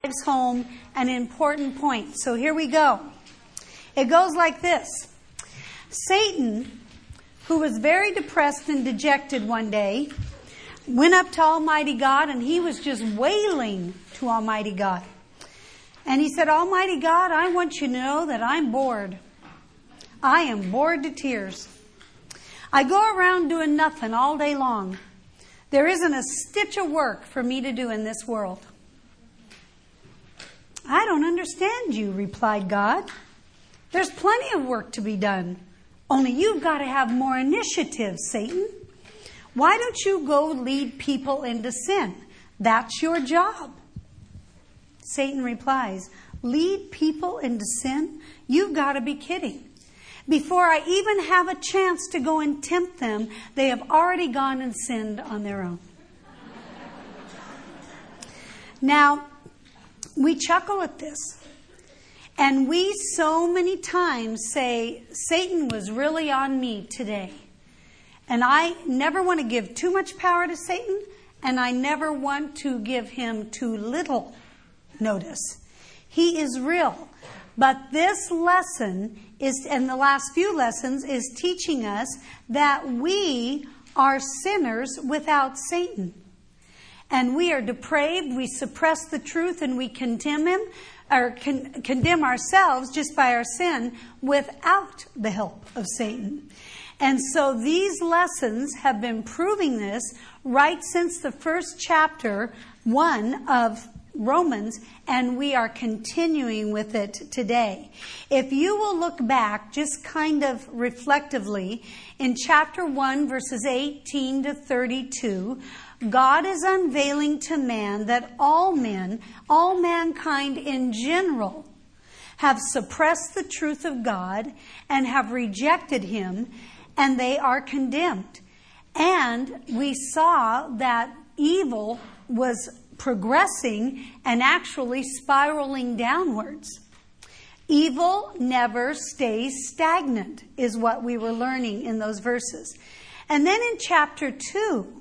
drives home an important point. So here we go. It goes like this. Satan, who was very depressed and dejected one day, went up to Almighty God, and he was just wailing to Almighty God. And he said, Almighty God, I want you to know that I'm bored. I am bored to tears. I go around doing nothing all day long. There isn't a stitch of work for me to do in this world. I don't understand you, replied God. There's plenty of work to be done. Only you've got to have more initiative, Satan. Why don't you go lead people into sin? That's your job. Satan replies, lead people into sin? You've got to be kidding. Before I even have a chance to go and tempt them, they have already gone and sinned on their own. Now, we chuckle at this. And we so many times say, Satan was really on me today. And I never want to give too much power to Satan, and I never want to give him too little notice. He is real. But this lesson is, and the last few lessons, is teaching us that we are sinners without Satan. And we are depraved, we suppress the truth, and we condemn him, or condemn ourselves just by our sin without the help of Satan. And so these lessons have been proving this right since the first chapter 1 of Romans, and we are continuing with it today. If you will look back just kind of reflectively in chapter 1 verses 18 to 32, God is unveiling to man that all men, all mankind in general, have suppressed the truth of God and have rejected him, and they are condemned. And we saw that evil was progressing and actually spiraling downwards. Evil never stays stagnant, is what we were learning in those verses. And then in chapter 2,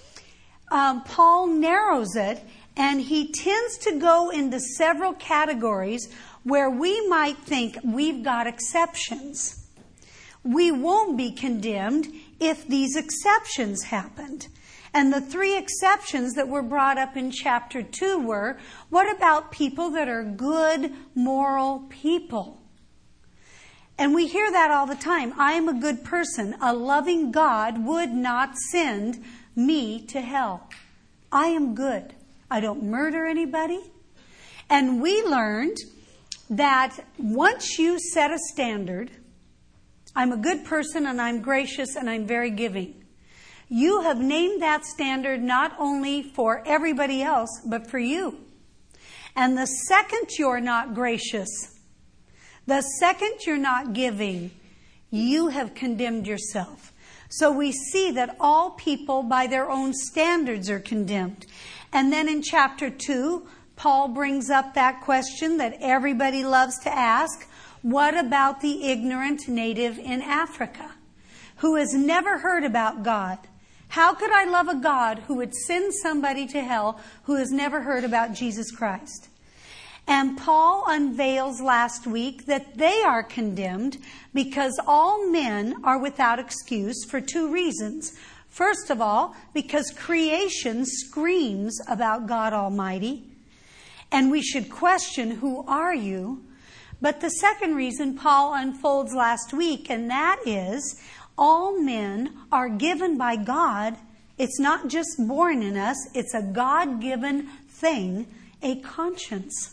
Paul narrows it, and he tends to go into several categories where we might think we've got exceptions. We won't be condemned if these exceptions happened. And the 3 exceptions that were brought up in chapter 2 were, what about people that are good, moral people? And we hear that all the time. I am a good person. A loving God would not send me to hell. I am good. I don't murder anybody. And we learned that once you set a standard, I'm a good person and I'm gracious and I'm very giving. You have named that standard not only for everybody else, but for you. And the second you're not gracious, the second you're not giving, you have condemned yourself. So we see that all people by their own standards are condemned. And then in chapter 2, Paul brings up that question that everybody loves to ask. What about the ignorant native in Africa who has never heard about God? How could I love a God who would send somebody to hell who has never heard about Jesus Christ? And Paul unveils last week that they are condemned because all men are without excuse for 2 reasons. First of all, because creation screams about God Almighty, and we should question, who are you? But the second reason Paul unfolds last week, and that is, all men are given by God. It's not just born in us, it's a God-given thing, a conscience.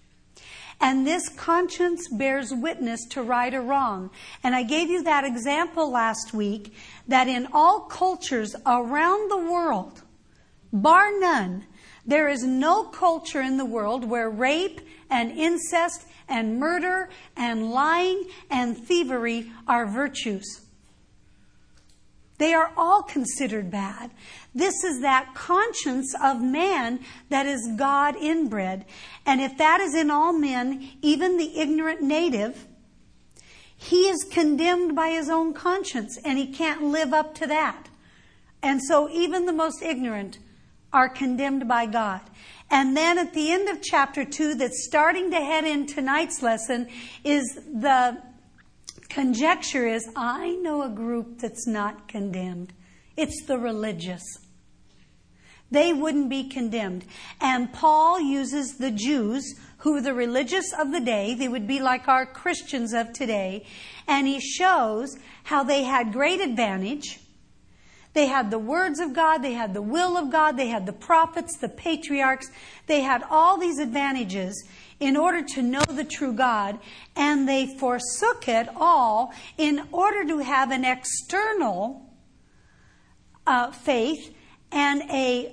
And this conscience bears witness to right or wrong. And I gave you that example last week, that in all cultures around the world, bar none, there is no culture in the world where rape and incest and murder and lying and thievery are virtues. They are all considered bad. This is that conscience of man that is God inbred. And if that is in all men, even the ignorant native, he is condemned by his own conscience, and he can't live up to that. And so even the most ignorant are condemned by God. And then at the end of chapter 2, that's starting to head in tonight's lesson, is the conjecture is, I know a group that's not condemned. It's the religious. They wouldn't be condemned. And Paul uses the Jews, who are the religious of the day. They would be like our Christians of today. And he shows how they had great advantage. They had the words of God. They had the will of God. They had the prophets, the patriarchs. They had all these advantages in order to know the true God. And they forsook it all in order to have an external faith and a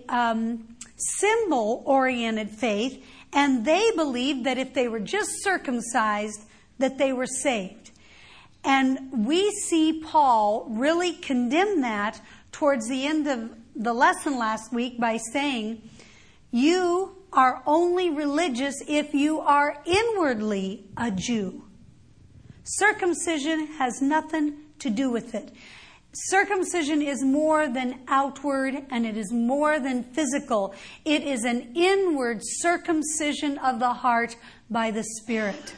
symbol-oriented faith, and they believed that if they were just circumcised, that they were saved. And we see Paul really condemn that towards the end of the lesson last week by saying, you are only religious if you are inwardly a Jew. Circumcision has nothing to do with it. Circumcision is more than outward, and it is more than physical. It is an inward circumcision of the heart by the Spirit.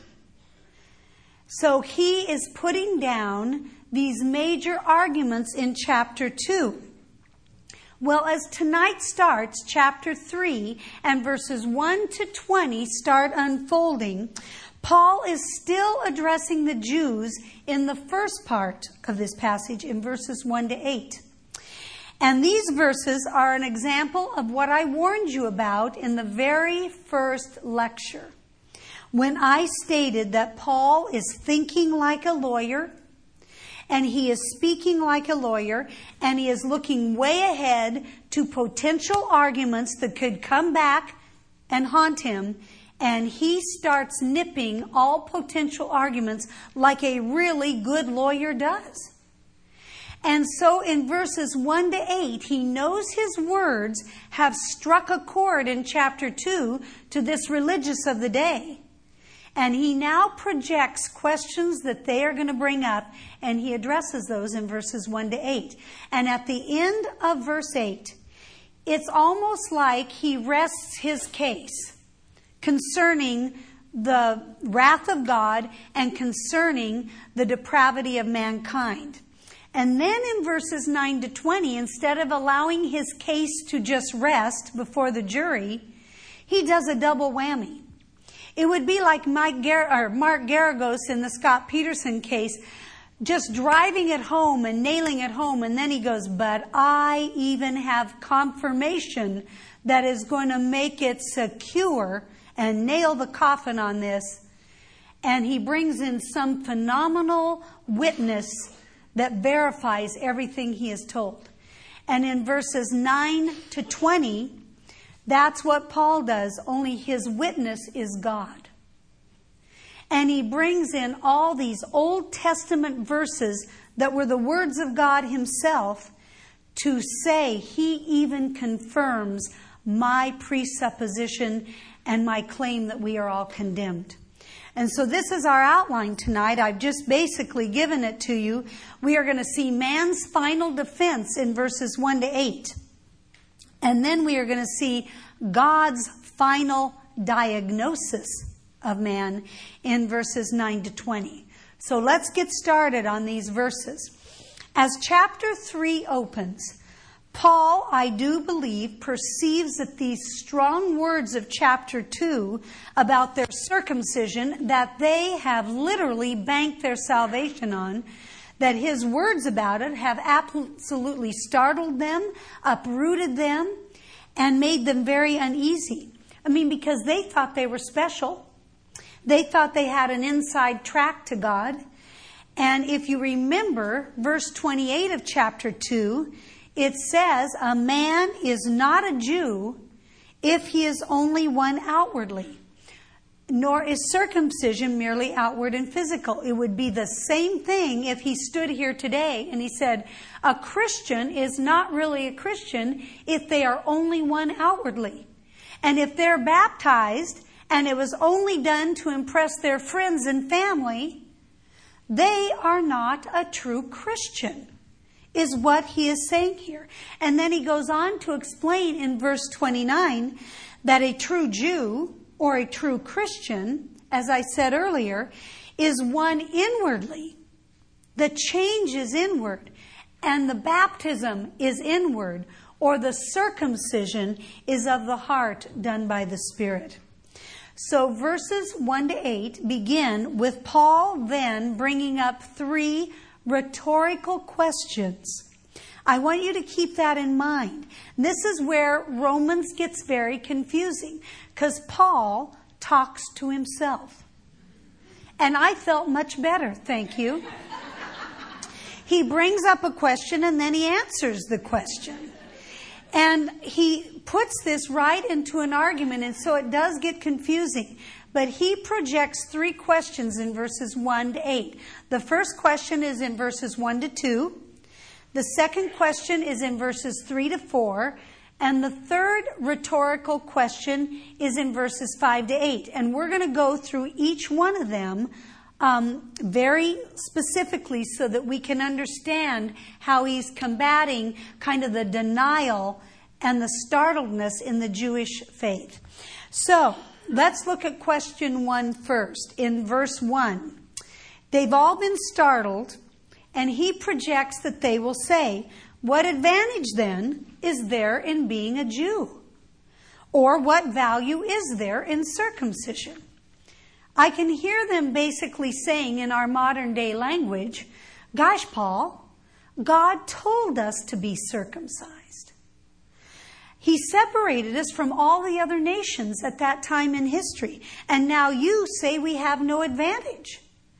So he is putting down these major arguments in chapter 2. Well, as tonight starts, chapter 3 and verses 1 to 20 start unfolding, Paul is still addressing the Jews in the first part of this passage in verses 1 to 8. And these verses are an example of what I warned you about in the very first lecture, when I stated that Paul is thinking like a lawyer, and he is speaking like a lawyer, and he is looking way ahead to potential arguments that could come back and haunt him. And he starts nipping all potential arguments like a really good lawyer does. And so in verses 1 to 8, he knows his words have struck a chord in chapter 2 to this religious of the day. And he now projects questions that they are going to bring up, and he addresses those in verses 1 to 8. And at the end of verse 8, it's almost like he rests his case concerning the wrath of God and concerning the depravity of mankind. And then in verses 9 to 20, instead of allowing his case to just rest before the jury, he does a double whammy. It would be like Mark Garagos in the Scott Peterson case, just driving it home and nailing it home, and then he goes, but I even have confirmation that is going to make it secure and nail the coffin on this. And he brings in some phenomenal witness that verifies everything he is told. And in verses 9 to 20, that's what Paul does, only his witness is God. And he brings in all these Old Testament verses that were the words of God himself to say he even confirms my presupposition and my claim that we are all condemned. And so this is our outline tonight. I've just basically given it to you. We are going to see man's final defense in verses 1 to 8. And then we are going to see God's final diagnosis of man in verses 9 to 20. So let's get started on these verses. As chapter 3 opens, Paul, I do believe, perceives that these strong words of chapter 2 about their circumcision, that they have literally banked their salvation on, that his words about it have absolutely startled them, uprooted them, and made them very uneasy. I mean, because they thought they were special. They thought they had an inside track to God. And if you remember, verse 28 of chapter 2, it says, a man is not a Jew if he is only one outwardly, nor is circumcision merely outward and physical. It would be the same thing if he stood here today and he said, a Christian is not really a Christian if they are only one outwardly. And if they're baptized and it was only done to impress their friends and family, they are not a true Christian, is what he is saying here. And then he goes on to explain in verse 29 that a true Jew or a true Christian, as I said earlier, is one inwardly. The change is inward, and the baptism is inward, or the circumcision is of the heart done by the Spirit. So verses 1 to 8 begin with Paul then bringing up 3 rhetorical questions. I want you to keep that in mind. This is where Romans gets very confusing, because Paul talks to himself. And I felt much better, thank you. He brings up a question and then he answers the question. And he puts this right into an argument, and so it does get confusing. But he projects 3 questions in verses 1 to 8. The first question is in verses 1 to 2. The second question is in verses 3 to 4. And the third rhetorical question is in verses 5 to 8. And we're going to go through each one of them very specifically so that we can understand how he's combating kind of the denial and the startledness in the Jewish faith. So let's look at question 1 first. In verse 1, they've all been startled, and he projects that they will say, "What advantage then is there in being a Jew? Or what value is there in circumcision?" I can hear them basically saying in our modern day language, "Gosh, Paul, God told us to be circumcised. He separated us from all the other nations at that time in history. And now you say we have no advantage.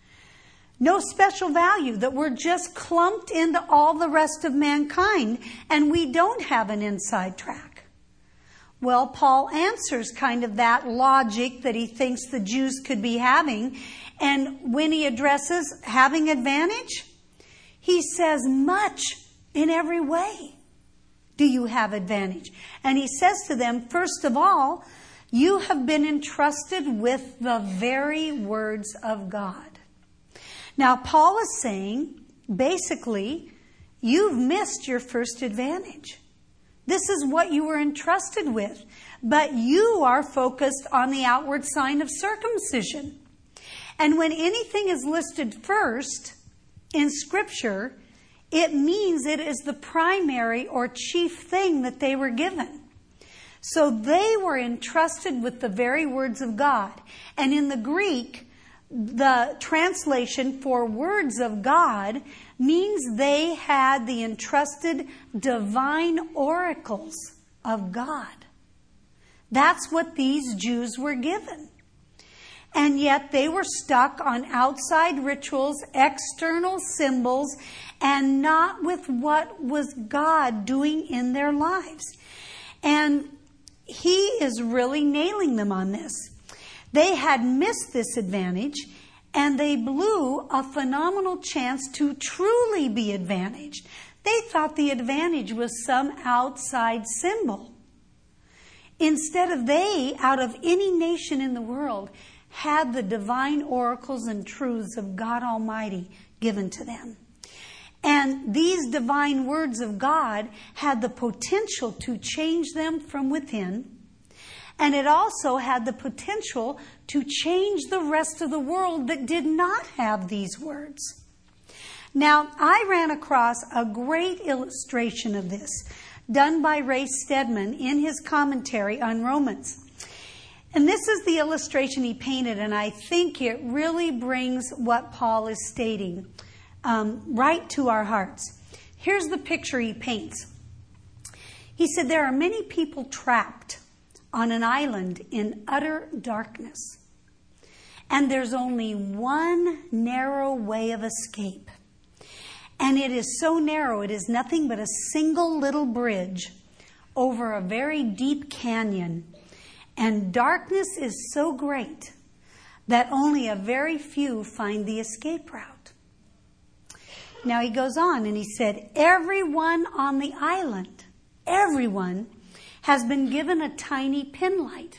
No special value, that we're just clumped into all the rest of mankind and we don't have an inside track." Well, Paul answers kind of that logic that he thinks the Jews could be having. And when he addresses having advantage, he says, "Much in every way do you have advantage." And he says to them, first of all, you have been entrusted with the very words of God. Now, Paul is saying, basically, you've missed your first advantage. This is what you were entrusted with, but you are focused on the outward sign of circumcision. And when anything is listed first in Scripture, it means it is the primary or chief thing that they were given. So they were entrusted with the very words of God. And in the Greek, the translation for words of God means they had the entrusted divine oracles of God. That's what these Jews were given. And yet they were stuck on outside rituals, external symbols, and not with what was God doing in their lives. And he is really nailing them on this. They had missed this advantage, and they blew a phenomenal chance to truly be advantaged. They thought the advantage was some outside symbol. Instead of they, out of any nation in the world, had the divine oracles and truths of God Almighty given to them. And these divine words of God had the potential to change them from within. And it also had the potential to change the rest of the world that did not have these words. Now, I ran across a great illustration of this done by Ray Stedman in his commentary on Romans. And this is the illustration he painted, and I think it really brings what Paul is stating right to our hearts. Here's the picture he paints. He said, there are many people trapped on an island in utter darkness. And there's only one narrow way of escape. And it is so narrow, it is nothing but a single little bridge over a very deep canyon. And darkness is so great that only a very few find the escape route. Now he goes on and he said, everyone on the island, everyone has been given a tiny pin light.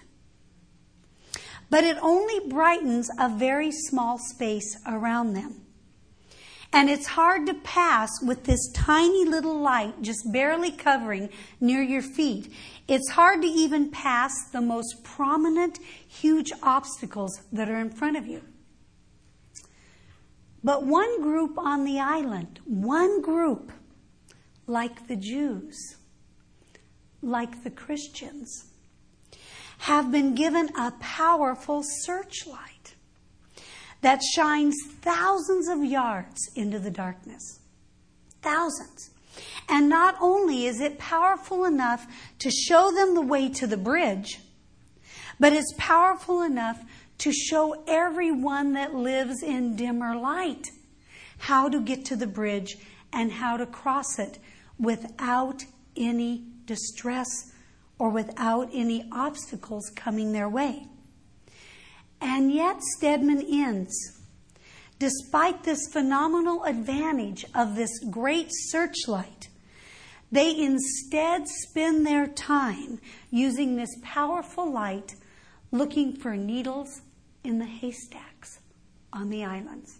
But it only brightens a very small space around them. And it's hard to pass with this tiny little light just barely covering near your feet. It's hard to even pass the most prominent, huge obstacles that are in front of you. But one group on the island, one group, like the Jews, like the Christians, have been given a powerful searchlight that shines thousands of yards into the darkness. Thousands. And not only is it powerful enough to show them the way to the bridge, but it's powerful enough to show everyone that lives in dimmer light how to get to the bridge and how to cross it without any distress or without any obstacles coming their way. And yet Stedman Inns, despite this phenomenal advantage of this great searchlight, they instead spend their time using this powerful light looking for needles in the haystacks on the islands.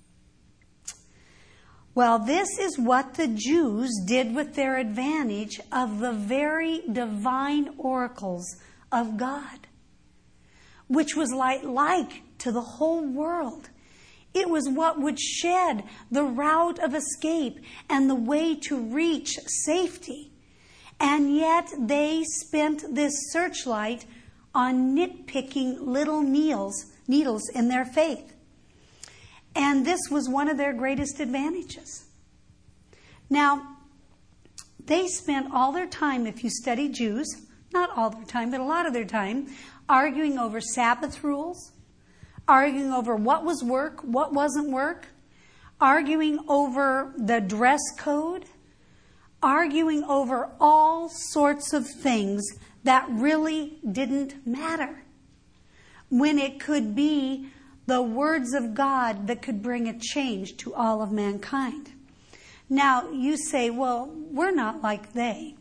Well, this is what the Jews did with their advantage of the very divine oracles of God, which was like light to the whole world. It was what would shed the route of escape and the way to reach safety. And yet they spent this searchlight on nitpicking little needles in their faith. And this was one of their greatest advantages. Now, they spent all their time, if you study Jews, not all their time, but a lot of their time, arguing over Sabbath rules, arguing over what was work, what wasn't work, arguing over the dress code, arguing over all sorts of things that really didn't matter, when it could be the words of God that could bring a change to all of mankind. Now, you say, well, we're not like they.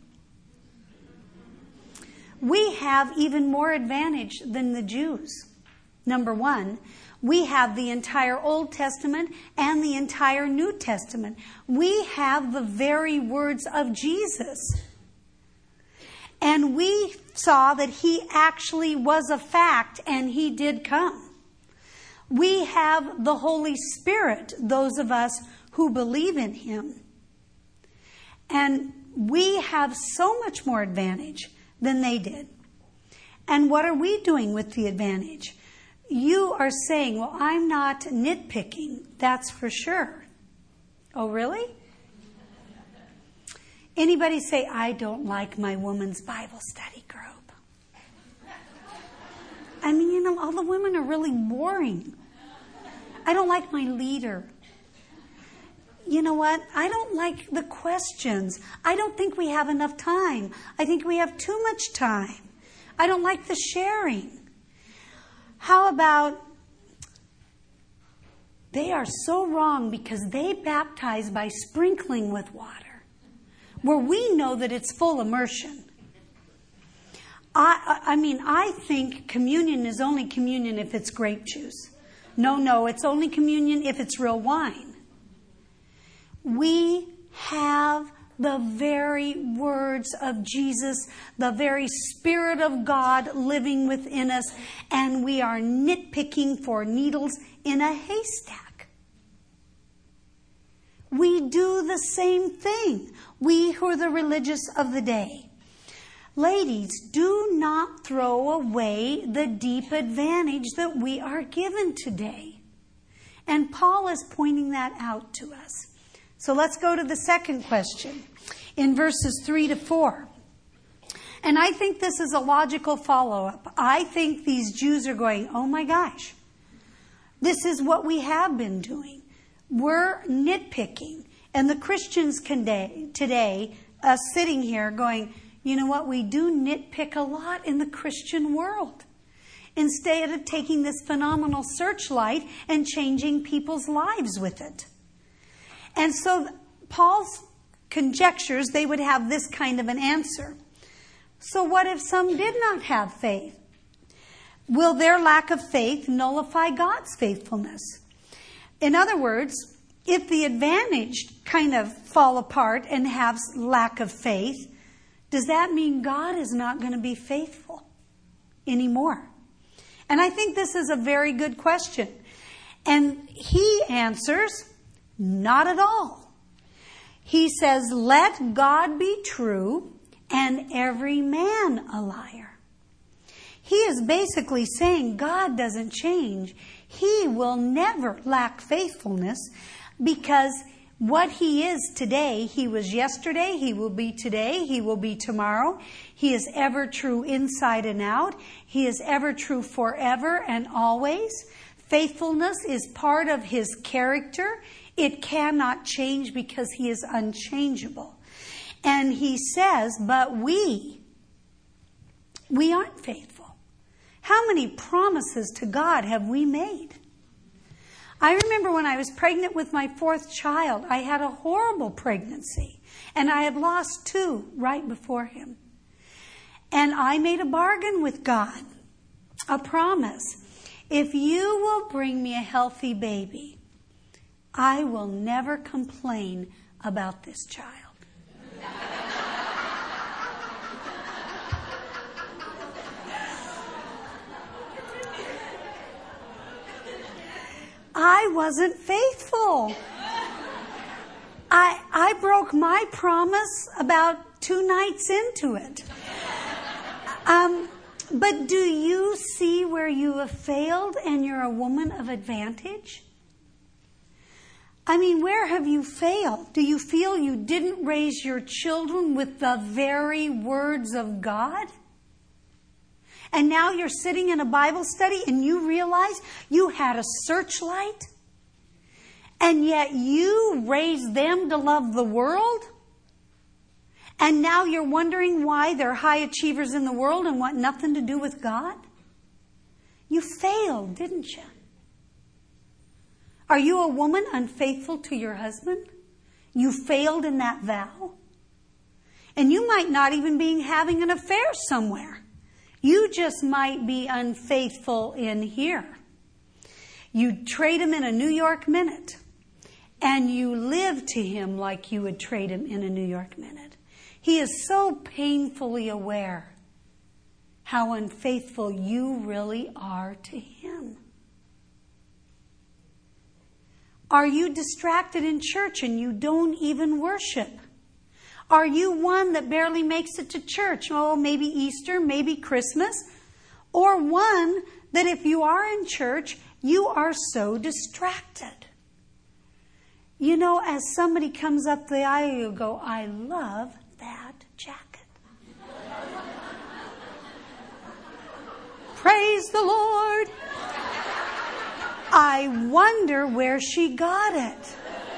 We have even more advantage than the Jews. Number one, we have the entire Old Testament and the entire New Testament. We have the very words of Jesus. And we saw that he actually was a fact and he did come. We have the Holy Spirit, those of us who believe in him. And we have so much more advantage than they did. And what are we doing with the advantage? You are saying, well, I'm not nitpicking, that's for sure. Oh, really? Anybody say, I don't like my women's Bible study group? I mean, all the women are really boring. I don't like my leader. You know what? I don't like the questions. I don't think we have enough time. I think we have too much time. I don't like the sharing. How about, they are so wrong because they baptize by sprinkling with water, where we know that it's full immersion. I think communion is only communion if it's grape juice. No, it's only communion if it's real wine. We have the very words of Jesus, the very Spirit of God living within us, and we are nitpicking for needles in a haystack. We do the same thing, we who are the religious of the day. Ladies, do not throw away the deep advantage that we are given today. And Paul is pointing that out to us. So let's go to the second question in verses 3-4. And I think this is a logical follow-up. I think these Jews are going, oh my gosh, this is what we have been doing. We're nitpicking. And the Christians today sitting here going, you know what, we do nitpick a lot in the Christian world. Instead of taking this phenomenal searchlight and changing people's lives with it. And so Paul's conjectures they would have this kind of an answer. So what if some did not have faith? Will their lack of faith nullify God's faithfulness? In other words, if the advantaged kind of fall apart and have lack of faith, does that mean God is not going to be faithful anymore? And I think this is a very good question. And he answers, not at all. He says, let God be true and every man a liar. He is basically saying God doesn't change. He will never lack faithfulness because what he is today, he was yesterday, he will be today, he will be tomorrow. He is ever true inside and out. He is ever true forever and always. Faithfulness is part of his character. It cannot change because he is unchangeable. And he says, but we aren't faithful. How many promises to God have we made? I remember when I was pregnant with my 4th child, I had a horrible pregnancy. And I had lost 2 right before him. And I made a bargain with God, a promise. If you will bring me a healthy baby, I will never complain about this child. I wasn't faithful. I broke my promise about 2 nights into it. But do you see where you have failed and you're a woman of advantage? I mean, where have you failed? Do you feel you didn't raise your children with the very words of God? And now you're sitting in a Bible study and you realize you had a searchlight and yet you raised them to love the world? And now you're wondering why they're high achievers in the world and want nothing to do with God? You failed, didn't you? Are you a woman unfaithful to your husband? You failed in that vow. And you might not even be having an affair somewhere. You just might be unfaithful in here. You trade him in a New York minute. And you live to him like you would trade him in a New York minute. He is so painfully aware how unfaithful you really are to him. Are you distracted in church and you don't even worship? Are you one that barely makes it to church? Oh, maybe Easter, maybe Christmas. Or one that if you are in church, you are so distracted. You know, as somebody comes up the aisle, you go, I love that jacket. Praise the Lord. I wonder where she got it.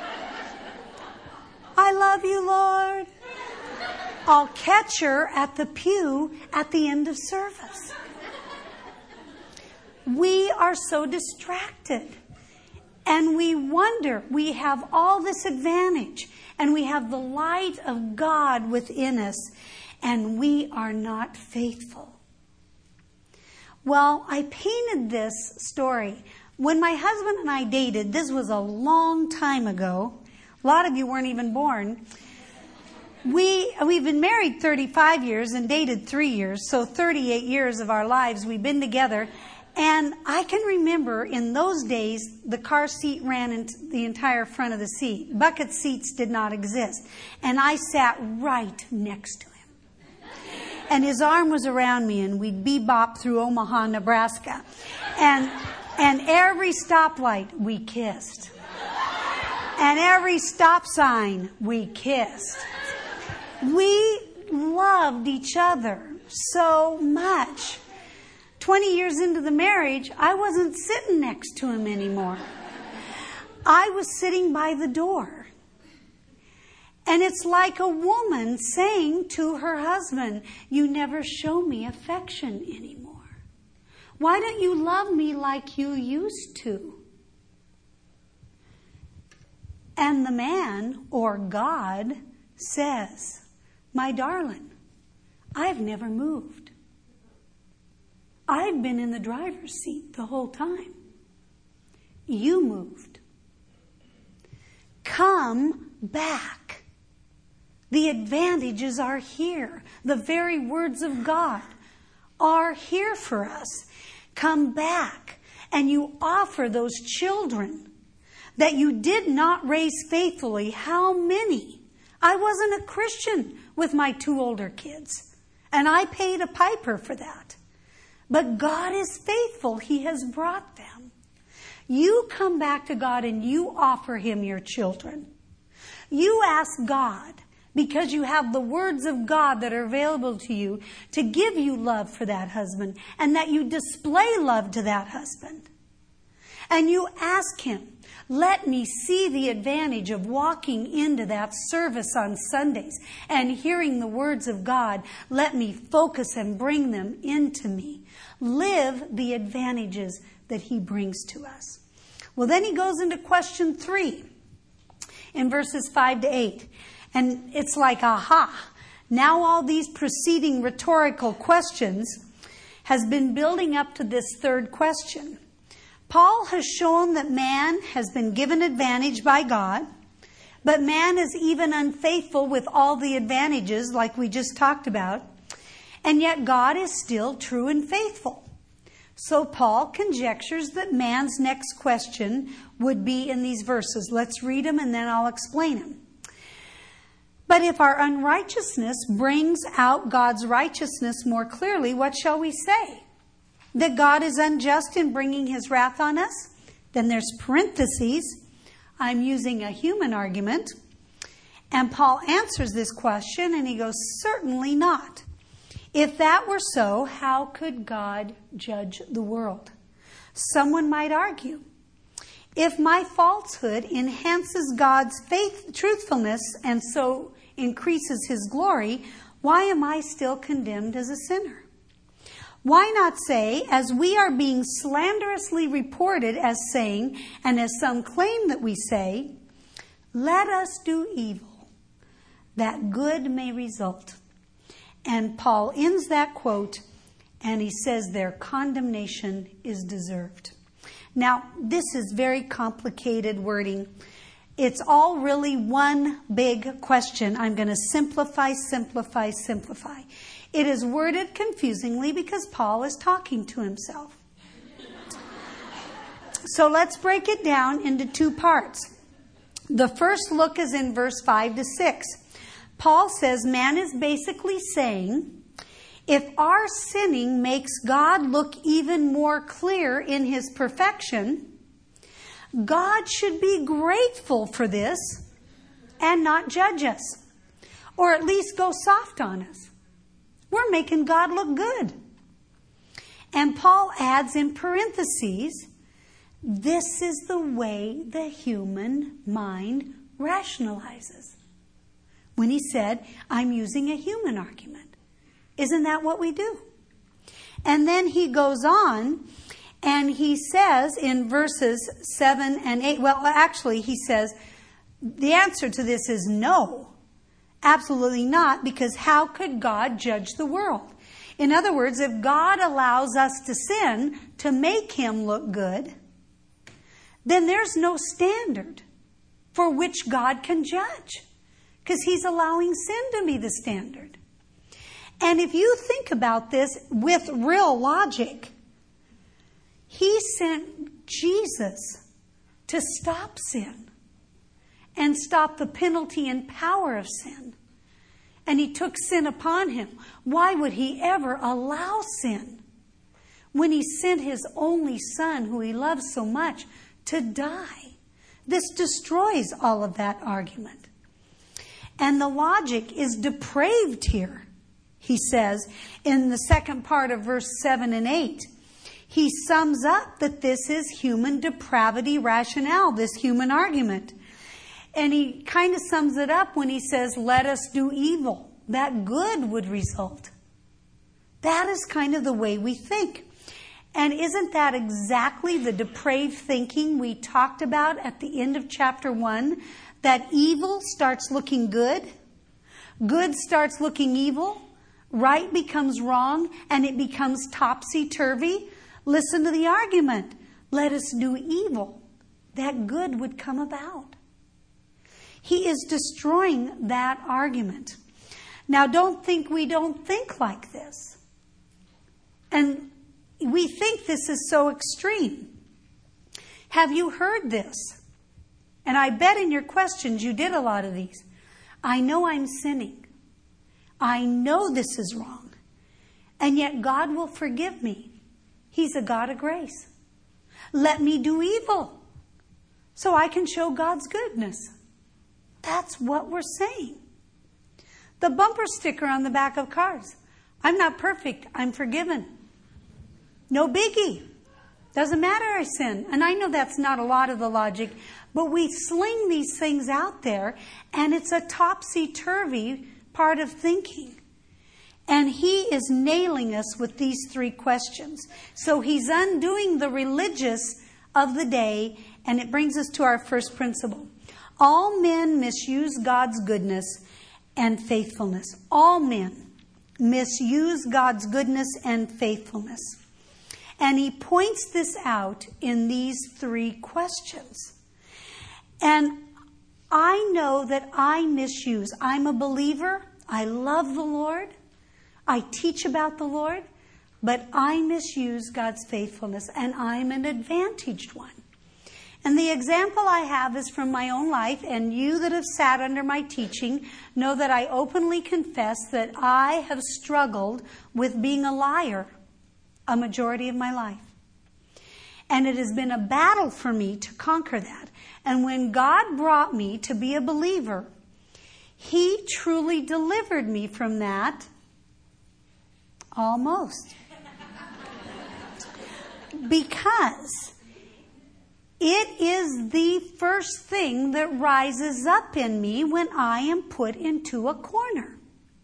I love you, Lord. I'll catch her at the pew at the end of service. We are so distracted. And we wonder, we have all this advantage. And we have the light of God within us. And we are not faithful. Well, I painted this story. When my husband and I dated, this was a long time ago. A lot of you weren't even born. We've been married 35 years and dated 3 years. So 38 years of our lives we've been together. And I can remember in those days, the car seat ran into the entire front of the seat. Bucket seats did not exist. And I sat right next to him. And his arm was around me and we'd bebop through Omaha, Nebraska. And every stoplight we kissed. And every stop sign we kissed. We loved each other so much. 20 years into the marriage, I wasn't sitting next to him anymore. I was sitting by the door. And it's like a woman saying to her husband, you never show me affection anymore. Why don't you love me like you used to? And the man, or God, says, my darling, I've never moved. I've been in the driver's seat the whole time. You moved. come back. The advantages are here. The very words of God are here for us. Come back, and you offer those children that you did not raise faithfully. How many? I wasn't a Christian with my 2 older kids, and I paid a piper for that. But God is faithful. He has brought them. You come back to God and you offer Him your children. You ask God, because you have the words of God that are available to you, to give you love for that husband, and that you display love to that husband. And you ask Him, let me see the advantage of walking into that service on Sundays and hearing the words of God. Let me focus and bring them into me. Live the advantages that He brings to us. Well, then he goes into question 3 in verses 5 to 8. And it's like, aha, now all these preceding rhetorical questions has been building up to this third question. Paul has shown that man has been given advantage by God, but man is even unfaithful with all the advantages like we just talked about, and yet God is still true and faithful. So Paul conjectures that man's next question would be in these verses. Let's read them and then I'll explain them. But if our unrighteousness brings out God's righteousness more clearly, what shall we say? That God is unjust in bringing His wrath on us? Then there's parentheses. I'm using a human argument. And Paul answers this question and he goes, certainly not. If that were so, how could God judge the world? Someone might argue, if my falsehood enhances God's truthfulness and so increases His glory, why am I still condemned as a sinner? Why not say, as we are being slanderously reported as saying, and as some claim that we say, let us do evil, that good may result. And Paul ends that quote, and he says their condemnation is deserved. Now, this is very complicated wording. It's all really one big question. I'm going to simplify. It is worded confusingly because Paul is talking to himself. So let's break it down into 2 parts. The first look is in verse 5 to 6. Paul says man is basically saying, if our sinning makes God look even more clear in His perfection, God should be grateful for this and not judge us, or at least go soft on us. We're making God look good. And Paul adds in parentheses, this is the way the human mind rationalizes. When he said, I'm using a human argument. Isn't that what we do? And then he goes on and he says in verses 7 and 8, well, actually he says, the answer to this is no, absolutely not, because how could God judge the world? In other words, if God allows us to sin to make Him look good, then there's no standard for which God can judge, because He's allowing sin to be the standard. And if you think about this with real logic, He sent Jesus to stop sin and stop the penalty and power of sin. And He took sin upon Him. Why would He ever allow sin when He sent His only Son, who He loves so much, to die? This destroys all of that argument. And the logic is depraved here. He says in the second part of verse 7 and 8, he sums up that this is human depravity rationale, this human argument. And he kind of sums it up when he says, let us do evil, that good would result. That is kind of the way we think. And isn't that exactly the depraved thinking we talked about at the end of chapter 1? That evil starts looking good, good starts looking evil, right becomes wrong, and it becomes topsy-turvy. Listen to the argument. Let us do evil, that good would come about. He is destroying that argument. Now, don't think we don't think like this. And we think this is so extreme. Have you heard this? And I bet in your questions you did a lot of these. I know I'm sinning. I know this is wrong. And yet God will forgive me. He's a God of grace. Let me do evil so I can show God's goodness. That's what we're saying. The bumper sticker on the back of cars. I'm not perfect. I'm forgiven. No biggie. Doesn't matter I sin. And I know that's not a lot of the logic, but we sling these things out there, and it's a topsy-turvy part of thinking. And he is nailing us with these three questions. So he's undoing the religious of the day, and it brings us to our first principle. All men misuse God's goodness and faithfulness. All men misuse God's goodness and faithfulness. And he points this out in these three questions. And I know that I misuse. I'm a believer. I love the Lord. I teach about the Lord. But I misuse God's faithfulness, and I'm an advantaged one. And the example I have is from my own life, and you that have sat under my teaching know that I openly confess that I have struggled with being a liar a majority of my life. And it has been a battle for me to conquer that. And when God brought me to be a believer, He truly delivered me from that. Almost. Because it is the first thing that rises up in me when I am put into a corner.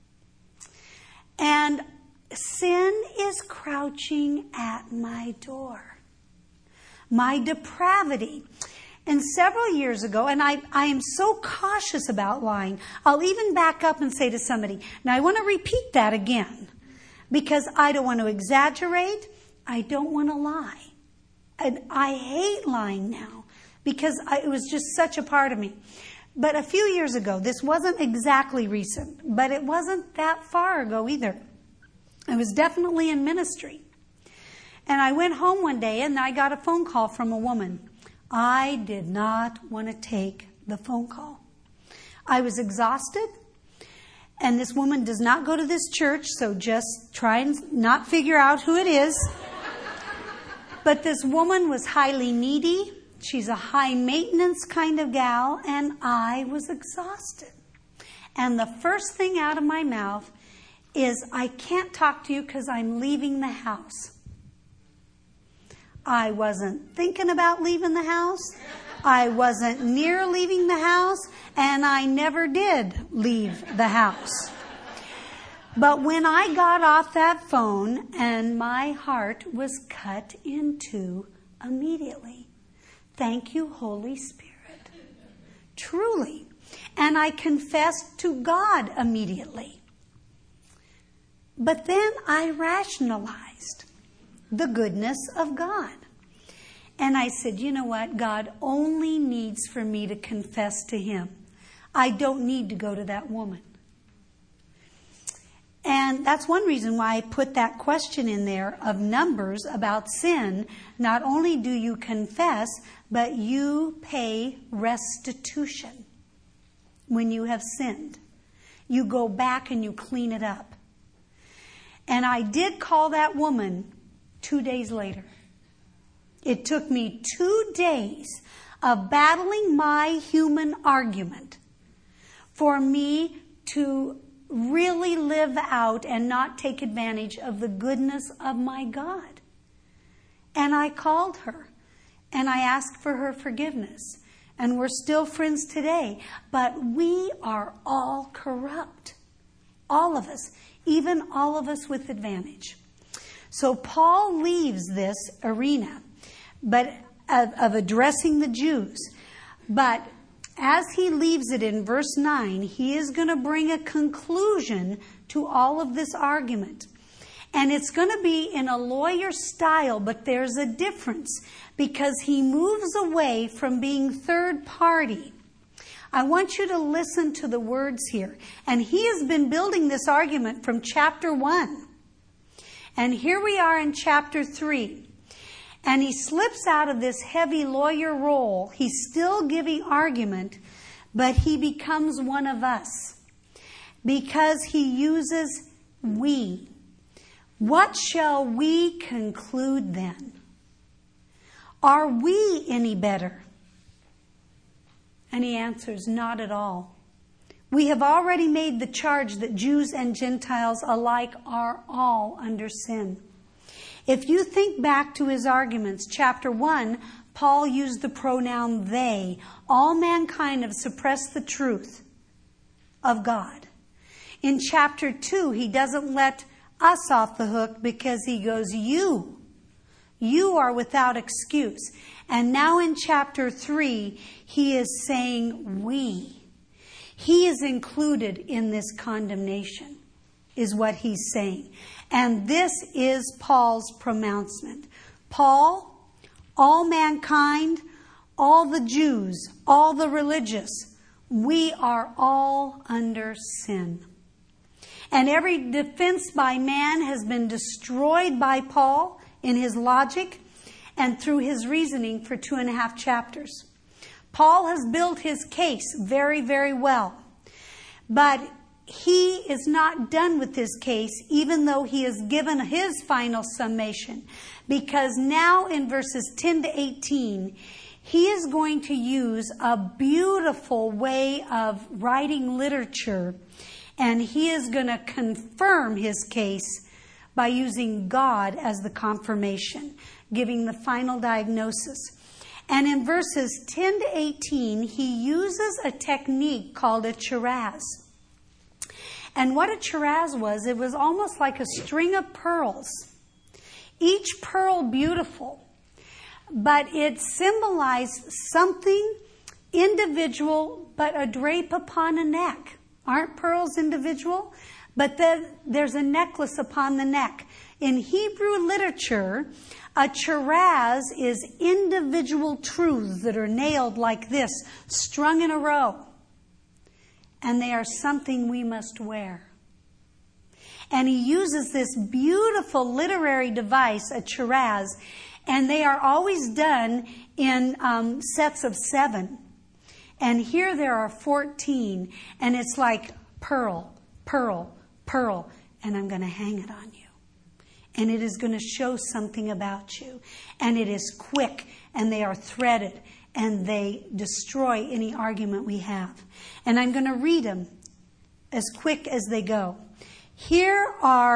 And sin is crouching at my door. My depravity. And several years ago, and I am so cautious about lying, I'll even back up and say to somebody, now I want to repeat that again, because I don't want to exaggerate, I don't want to lie. And I hate lying now, because it was just such a part of me. But a few years ago, this wasn't exactly recent, but it wasn't that far ago either. I was definitely in ministry. And I went home one day and I got a phone call from a woman. I did not want to take the phone call. I was exhausted. And this woman does not go to this church, so just try and not figure out who it is. But this woman was highly needy. She's a high maintenance kind of gal, and I was exhausted. And the first thing out of my mouth is, I can't talk to you because I'm leaving the house. I wasn't thinking about leaving the house. I wasn't near leaving the house, and I never did leave the house. But when I got off that phone, and my heart was cut in two immediately. Thank you, Holy Spirit. Truly. And I confessed to God immediately. But then I rationalized the goodness of God. And I said, you know what? God only needs for me to confess to Him. I don't need to go to that woman. And that's one reason why I put that question in there of Numbers about sin. Not only do you confess, but you pay restitution when you have sinned. You go back and you clean it up. And I did call that woman 2 days later. It took me 2 days of battling my human argument for me to really live out and not take advantage of the goodness of my God. And I called her and I asked for her forgiveness. And we're still friends today. But we are all corrupt. All of us. Even all of us with advantage. So Paul leaves this arena but of addressing the Jews. But as he leaves it in verse 9, he is going to bring a conclusion to all of this argument. And it's going to be in a lawyer style, but there's a difference because he moves away from being third party. I want you to listen to the words here. And he has been building this argument from chapter 1. And here we are in chapter 3. And he slips out of this heavy lawyer role. He's still giving argument, but he becomes one of us. Because he uses we. What shall we conclude then? Are we any better? And he answers, not at all. We have already made the charge that Jews and Gentiles alike are all under sin. If you think back to his arguments, chapter 1, Paul used the pronoun they. All mankind have suppressed the truth of God. In chapter 2, he doesn't let us off the hook because he goes, you are without excuse. And now in chapter 3, he is saying we. He is included in this condemnation, is what he's saying. And this is Paul's pronouncement. Paul, all mankind, all the Jews, all the religious, we are all under sin. And every defense by man has been destroyed by Paul in his logic and through his reasoning for 2.5 chapters. Paul has built his case very, very well. But he is not done with this case, even though he has given his final summation. Because now in verses 10 to 18, he is going to use a beautiful way of writing literature. And he is going to confirm his case by using God as the confirmation, giving the final diagnosis. And in verses 10 to 18, he uses a technique called a charaz. And what a charaz was, it was almost like a string of pearls. Each pearl beautiful. But it symbolized something individual, but a drape upon a neck. Aren't pearls individual? But then there's a necklace upon the neck. In Hebrew literature, a charaz is individual truths that are nailed like this, strung in a row. And they are something we must wear. And he uses this beautiful literary device, a charaz, and they are always done in sets of 7. And here there are 14, and it's like pearl, pearl, pearl, and I'm going to hang it on you. And it is going to show something about you. And it is quick, and they are threaded, and they destroy any argument we have. And I'm going to read them as quick as they go. Here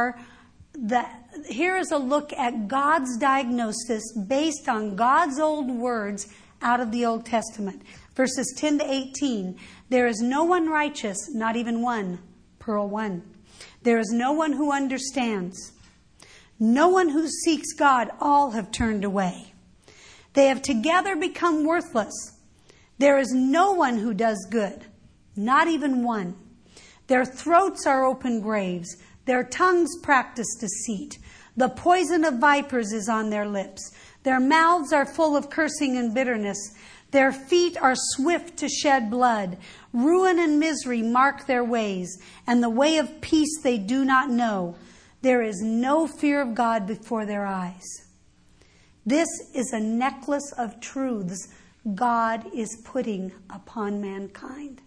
is a look at God's diagnosis based on God's old words out of the Old Testament. Verses 10 to 18. There is no one righteous, not even one. Pearl 1. There is no one who understands. No one who seeks God. All have turned away. They have together become worthless. There is no one who does good. Not even one. Their throats are open graves. Their tongues practice deceit. The poison of vipers is on their lips. Their mouths are full of cursing and bitterness. Their feet are swift to shed blood. Ruin and misery mark their ways, and the way of peace they do not know. There is no fear of God before their eyes. This is a necklace of truths God is putting upon mankind.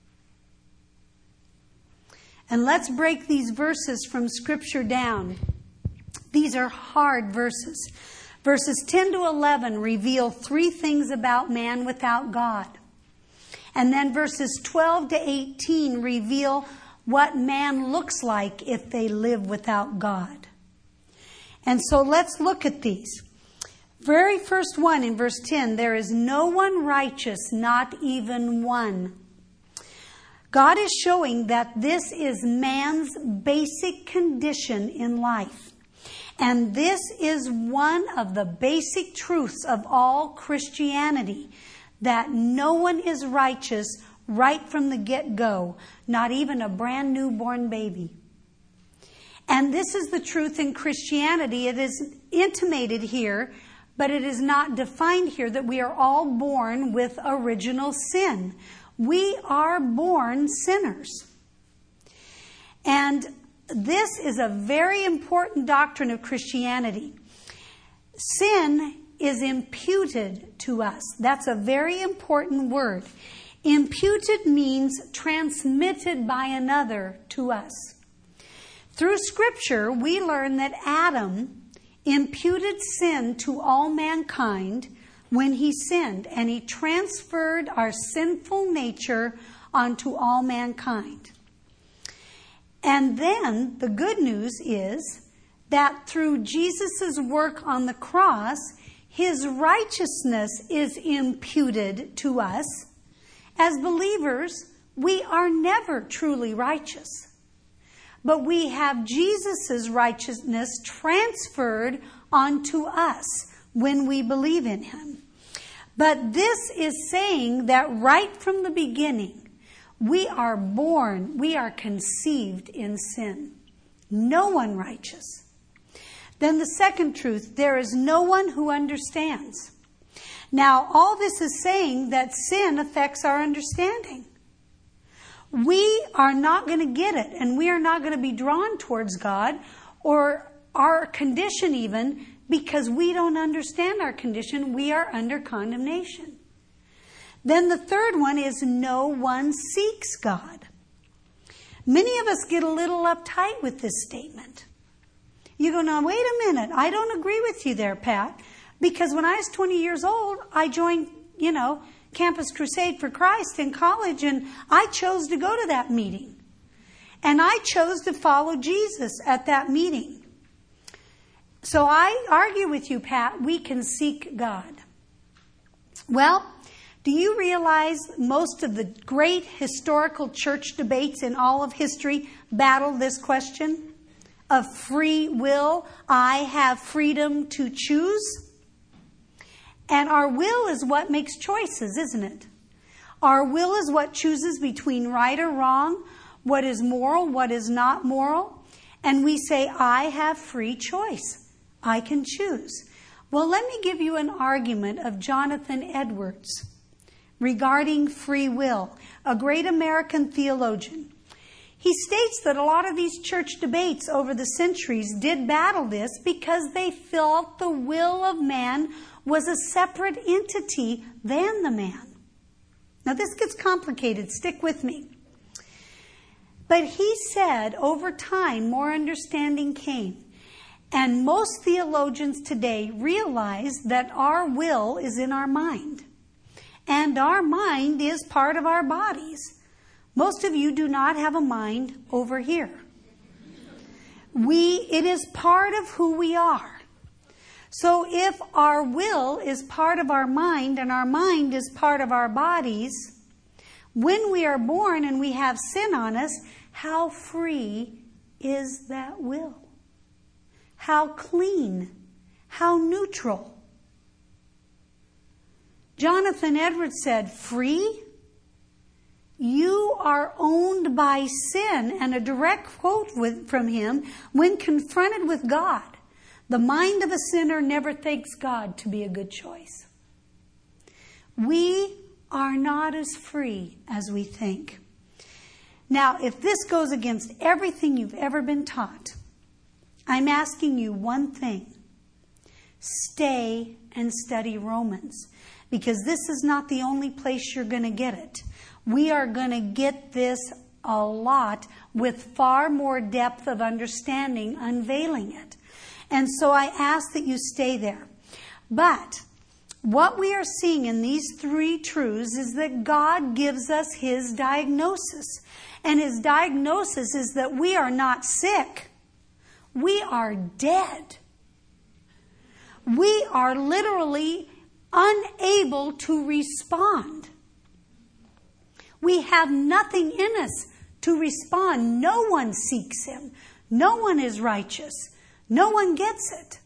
And let's break these verses from Scripture down. These are hard verses. Verses 10 to 11 reveal 3 things about man without God. And then verses 12 to 18 reveal what man looks like if they live without God. And so let's look at these. Very first one in verse 10, there is no one righteous, not even one. God is showing that this is man's basic condition in life. And this is one of the basic truths of all Christianity, that no one is righteous right from the get-go, not even a brand new born baby. And this is the truth in Christianity. It is intimated here, but it is not defined here, that we are all born with original sin. We are born sinners. And this is a very important doctrine of Christianity. Sin is imputed to us. That's a very important word. Imputed means transmitted by another to us. Through Scripture, we learn that Adam imputed sin to all mankind when he sinned, and he transferred our sinful nature onto all mankind. And then the good news is that through Jesus' work on the cross, his righteousness is imputed to us. As believers, we are never truly righteous. But we have Jesus' righteousness transferred onto us when we believe in him. But this is saying that right from the beginning, we are born, we are conceived in sin. No one righteous. Then the second truth, there is no one who understands. Now, all this is saying that sin affects our understanding. We are not going to get it, and we are not going to be drawn towards God or our condition even, because we don't understand our condition. We are under condemnation. Then the third one is no one seeks God. Many of us get a little uptight with this statement. You go, now wait a minute, I don't agree with you there, Pat, because when I was 20 years old, I joined, Campus Crusade for Christ in college, and I chose to go to that meeting. And I chose to follow Jesus at that meeting. So I argue with you, Pat, we can seek God. Well, do you realize most of the great historical church debates in all of history battle this question of free will? I have freedom to choose. And our will is what makes choices, isn't it? Our will is what chooses between right or wrong, what is moral, what is not moral. And we say, I have free choice. I can choose. Well, let me give you an argument of Jonathan Edwards regarding free will, a great American theologian. He states that a lot of these church debates over the centuries did battle this because they felt the will of man was a separate entity than the man. Now this gets complicated. Stick with me. But he said over time more understanding came. And most theologians today realize that our will is in our mind. And our mind is part of our bodies. Most of you do not have a mind over here. It is part of who we are. So if our will is part of our mind and our mind is part of our bodies, when we are born and we have sin on us, how free is that will? How clean? How neutral? Jonathan Edwards said, free? You are owned by sin. And a direct quote from him, when confronted with God, the mind of a sinner never thinks God to be a good choice. We are not as free as we think. Now, if this goes against everything you've ever been taught, I'm asking you one thing. Stay and study Romans, because this is not the only place you're going to get it. We are going to get this a lot with far more depth of understanding, unveiling it. And so I ask that you stay there. But what we are seeing in these three truths is that God gives us his diagnosis. And his diagnosis is that we are not sick. We are dead. We are literally unable to respond. We have nothing in us to respond. No one seeks him. No one is righteous. No one gets it.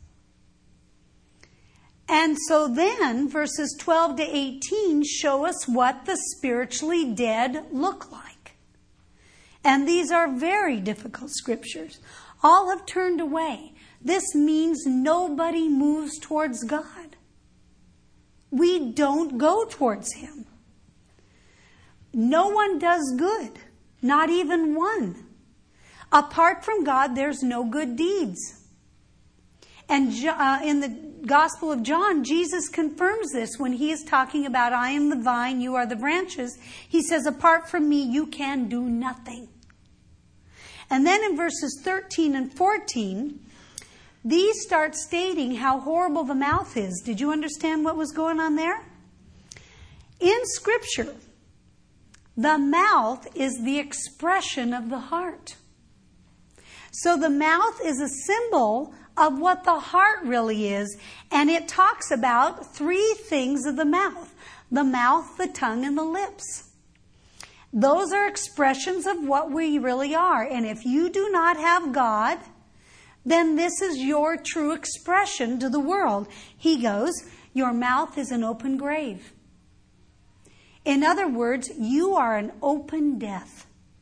And so then verses 12 to 18 show us what the spiritually dead look like. And these are very difficult scriptures. All have turned away. This means nobody moves towards God. We don't go towards him. No one does good, not even one. Apart from God, there's no good deeds. And in the Gospel of John, Jesus confirms this when he is talking about, I am the vine, you are the branches. He says, apart from me, you can do nothing. And then in verses 13 and 14, these start stating how horrible the mouth is. Did you understand what was going on there? In Scripture, the mouth is the expression of the heart. So the mouth is a symbol of what the heart really is, and it talks about three things of the mouth: the mouth, the tongue, and the lips. Those are expressions of what we really are. And if you do not have God, then this is your true expression to the world. He goes, your mouth is an open grave. In other words, you are an open death.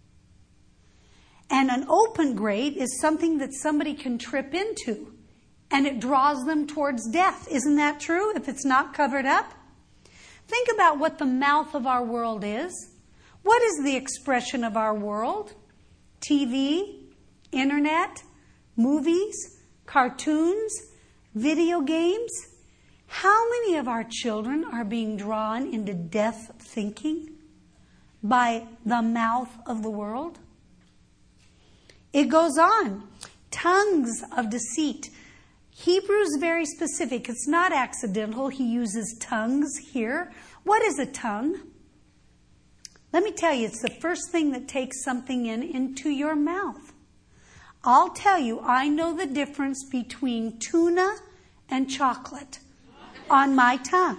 And an open grave is something that somebody can trip into, and it draws them towards death. Isn't that true if it's not covered up? Think about what the mouth of our world is. What is the expression of our world? TV, internet, movies, cartoons, video games. How many of our children are being drawn into death thinking by the mouth of the world? It goes on. Tongues of deceit. Hebrew is very specific. It's not accidental. He uses tongues here. What is a tongue? Let me tell you, it's the first thing that takes something into your mouth. I'll tell you, I know the difference between tuna and chocolate on my tongue.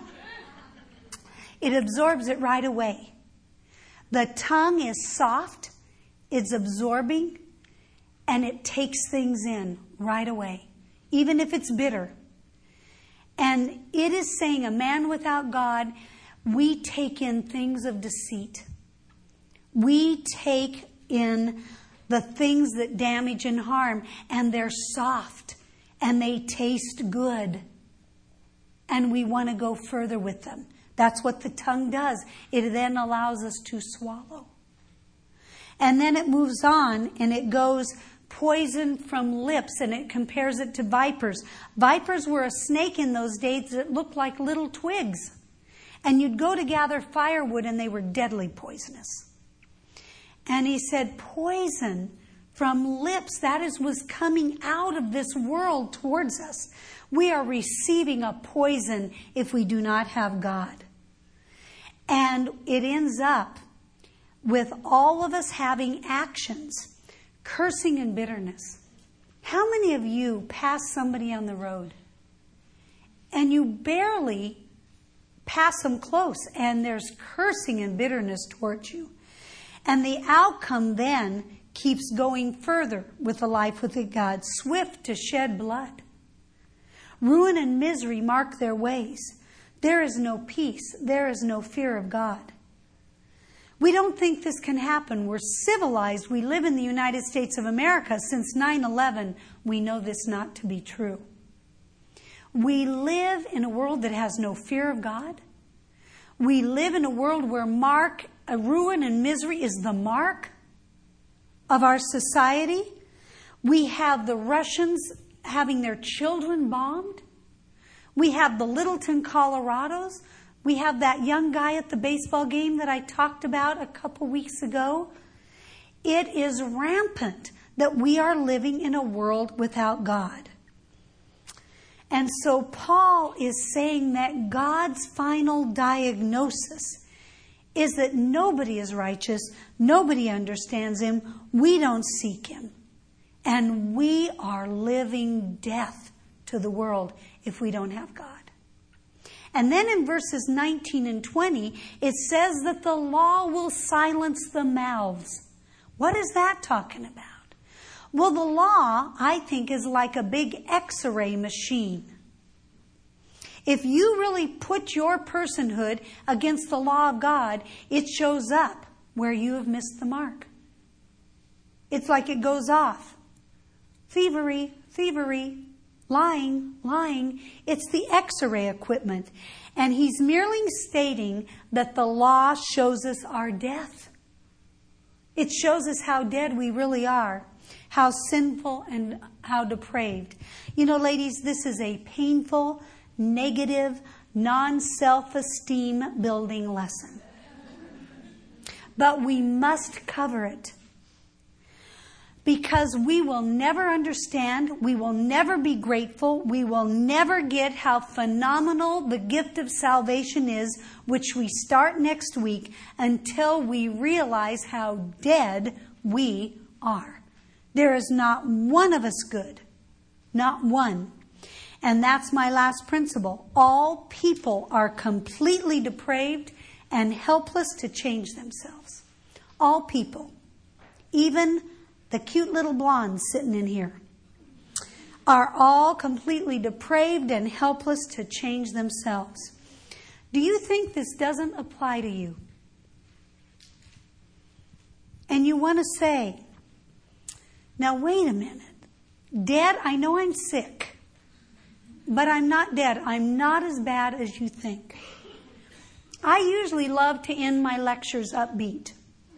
It absorbs it right away. The tongue is soft, it's absorbing, and it takes things in right away, even if it's bitter. And it is saying, a man without God, we take in things of deceit. We take in the things that damage and harm, and they're soft, and they taste good. And we want to go further with them. That's what the tongue does. It then allows us to swallow. And then it moves on, and it goes poison from lips, and it compares it to vipers. Vipers were a snake in those days that looked like little twigs. And you'd go to gather firewood, and they were deadly poisonous. And he said, poison from lips, that is was coming out of this world towards us. We are receiving a poison if we do not have God. And it ends up with all of us having actions, cursing and bitterness. How many of you pass somebody on the road and you barely pass them close and there's cursing and bitterness towards you? And the outcome then keeps going further with the life with God, swift to shed blood. Ruin and misery mark their ways. There is no peace. There is no fear of God. We don't think this can happen. We're civilized. We live in the United States of America. Since 9/11, we know this not to be true. We live in a world that has no fear of God. We live in a world where ruin and misery is the mark of our society. We have the Russians having their children bombed. We have the Littleton Colorados. We have that young guy at the baseball game that I talked about a couple weeks ago. It is rampant that we are living in a world without God. And so Paul is saying that God's final diagnosis is that nobody is righteous, nobody understands Him, we don't seek Him. And we are living death to the world if we don't have God. And then in verses 19 and 20, it says that the law will silence the mouths. What is that talking about? Well, the law, I think, is like a big X-ray machine. If you really put your personhood against the law of God, it shows up where you have missed the mark. It's like it goes off. Thievery, thievery, lying, lying. It's the X-ray equipment. And he's merely stating that the law shows us our death. It shows us how dead we really are, how sinful and how depraved. You know, ladies, this is a painful, negative, non-self-esteem building lesson. But we must cover it. Because we will never understand, we will never be grateful, we will never get how phenomenal the gift of salvation is, which we start next week, until we realize how dead we are. There is not one of us good. Not one. And that's my last principle. All people are completely depraved and helpless to change themselves. All people. Even the cute little blondes sitting in here are all completely depraved and helpless to change themselves. Do you think this doesn't apply to you? And you want to say, now wait a minute. Dad, I know I'm sick, but I'm not dead. I'm not as bad as you think. I usually love to end my lectures upbeat.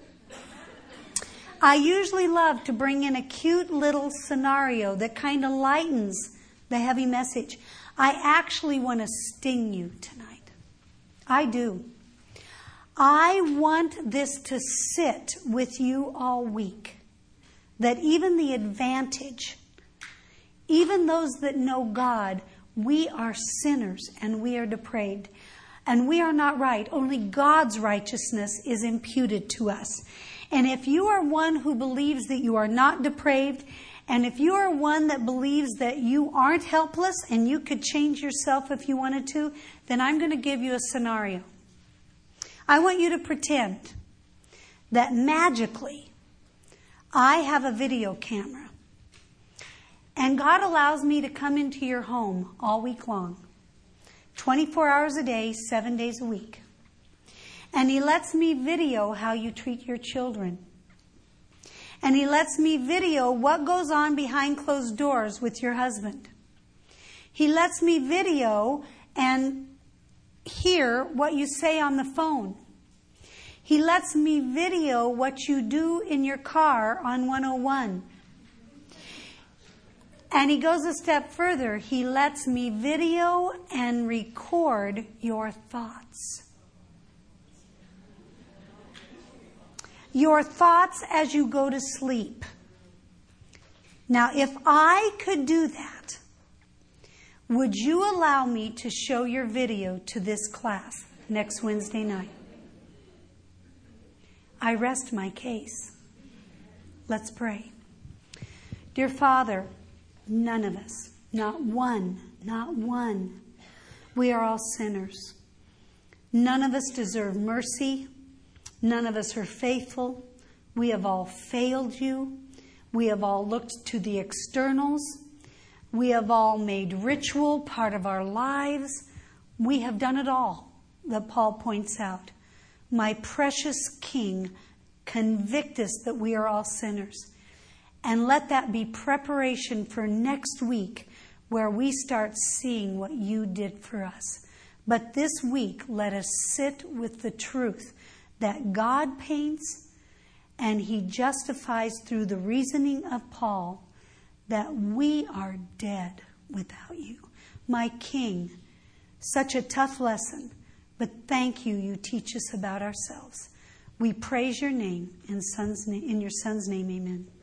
I usually love to bring in a cute little scenario that kind of lightens the heavy message. I actually want to sting you tonight. I do. I want this to sit with you all week. That even the advantage, even those that know God, we are sinners and we are depraved. And we are not right. Only God's righteousness is imputed to us. And if you are one who believes that you are not depraved, and if you are one that believes that you aren't helpless and you could change yourself if you wanted to, then I'm going to give you a scenario. I want you to pretend that magically I have a video camera and God allows me to come into your home all week long, 24 hours a day, 7 days a week. And He lets me video how you treat your children. And He lets me video what goes on behind closed doors with your husband. He lets me video and hear what you say on the phone. He lets me video what you do in your car on 101. And He goes a step further. He lets me video and record your thoughts. Your thoughts as you go to sleep. Now, if I could do that, would you allow me to show your video to this class next Wednesday night? I rest my case. Let's pray. Dear Father, none of us, not one, we are all sinners. None of us deserve mercy. None of us are faithful. We have all failed you. We have all looked to the externals. We have all made ritual part of our lives. We have done it all, that Paul points out. My precious King, convict us that we are all sinners. And let that be preparation for next week where we start seeing what you did for us. But this week, let us sit with the truth that God paints and He justifies through the reasoning of Paul that we are dead without you. My King, such a tough lesson, but thank you, you teach us about ourselves. We praise your name in your Son's name, amen.